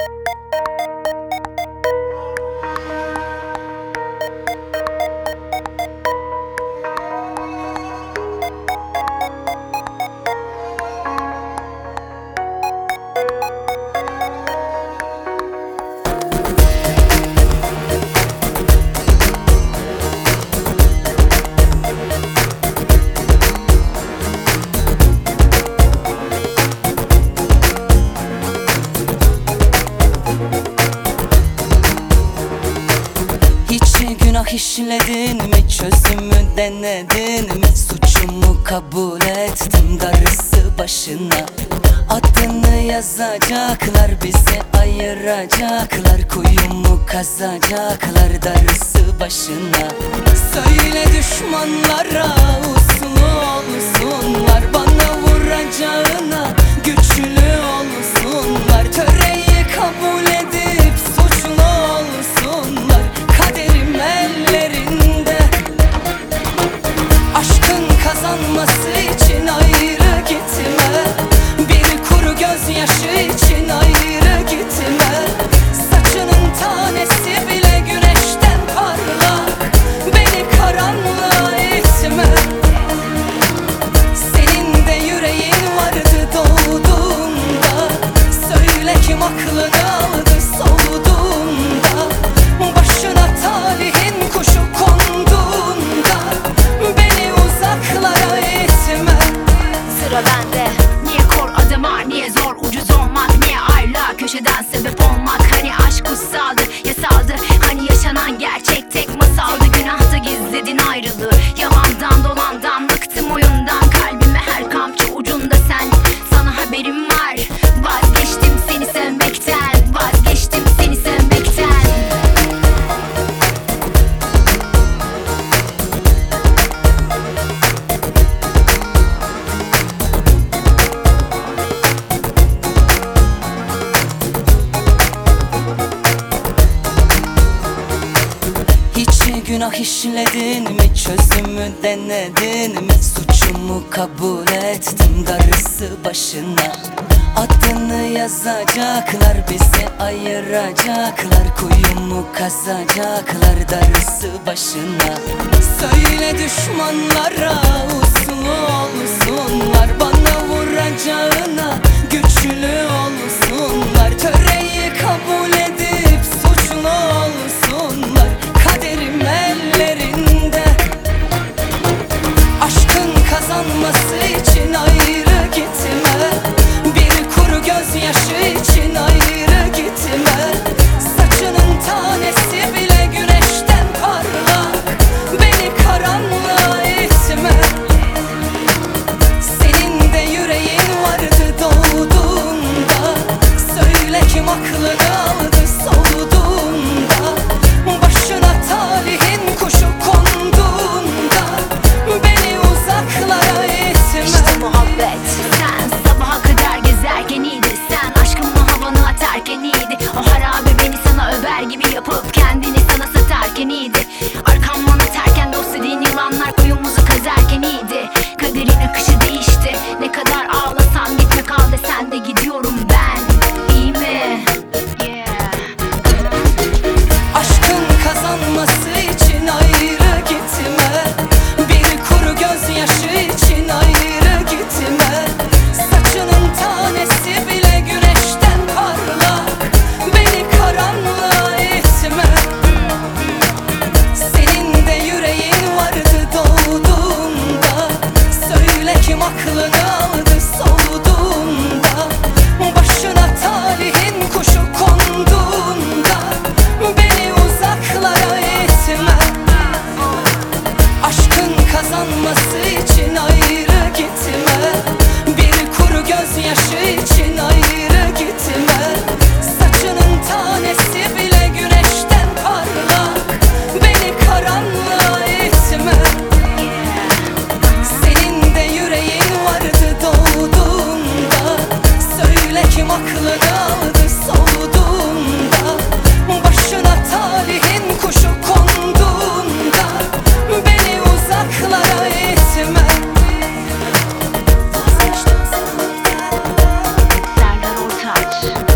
Günah işledin mi, çözümü denedin mi? Suçumu kabul ettim, darısı başına. Adını yazacaklar, bizi ayıracaklar, kuyumu kazacaklar, darısı başına. Söyle düşmanlara uslu olsunlar, bana vuracağına güçlü olsunlar. Töreyi kabul edip suçlu olsunlar, kaderim ellerinde. Aşkın kazanması için ayrı gitme, bir kuru gözyaşı için ayrı gitme. Saçının tanesi bile güneşten parlak, beni karanlığa itme. Senin de yüreğin vardı doğduğunda, söyle kim aklını aldı soğuduğunda. Başına talihin kuşu konduğunda, beni uzaklara itme. Sıra bende. Niye kor adım var, niye zor ucuz olmak, niye ayrılığa köşeden sebep olmak? Hani aşk kutsaldı, yasaldı, hani yaşanan gerçek tek masaldı. Günahta gizledin ayrılığı, yalandan dolandan bıktım oyundan. Kalbime her kamçı ucunda sen, sana haberim var. Vazgeçtim seni sevmekten, vazgeçtim seni sevmekten. Hiç günah işledin mi, çözümü denedin mi? Suçumu kabul ettim, darısı başına. Adını yazacaklar, bizi ayıracaklar, kuyumu kazacaklar, darısı başına. Söyle düşmanlara uslu olsunlar, bana vuracağına güçlü olsunlar. Töreyi kabul edip suçlu olsunlar, kaderim ellerinde. Aşkın kazanması için ayrı gitme, bir kuru gözyaşı için ayrı gitme. Saçının tanesi bile güneşten parlak, beni karanlığa itme. Senin de yüreğin vardı doğduğunda, söyle kim aklını aldı soğuduğunda. Başına talihin kuşu konduğunda, beni uzaklara itme. İşte muhabbet, sen sabaha kadar gezerken iyiydi. Sen aşkımla havanı atarken iyiydi. O harabe beni sana över gibi yapıp kendini sana satarken iyiydi. Arkamdan atarken dost dediğin yılanlar kuyumuzu kazarken iyiydi. Kaderin akışı değişti, ne kadar ağlasan gitme kal desen de gidiyorum ben. İyi mi? Yeah. Aşkın kazanması için ayrı gitme, bir kuru gözyaşı için ayrı gitme. Saçının tanesi bile güneşten parlak, beni karanlığa itme. Senin de yüreğin vardı doğduğunda, söyle kim aklını aldı soğuduğunda. Başına talihin kuşu konduğunda, beni uzaklara itme. Aşkın kazanması için ayrı gitme, bir kuru gözyaşı için ayrı gitme. Saçının tanesi bile güneşten parlak, beni karanlığa itme. Senin de yüreğin vardı doğduğunda, söyle kim aklını aldı soğuduğunda. Başına talihin kuşu konduğunda, beni uzaklara itme. Serdar Ortaç.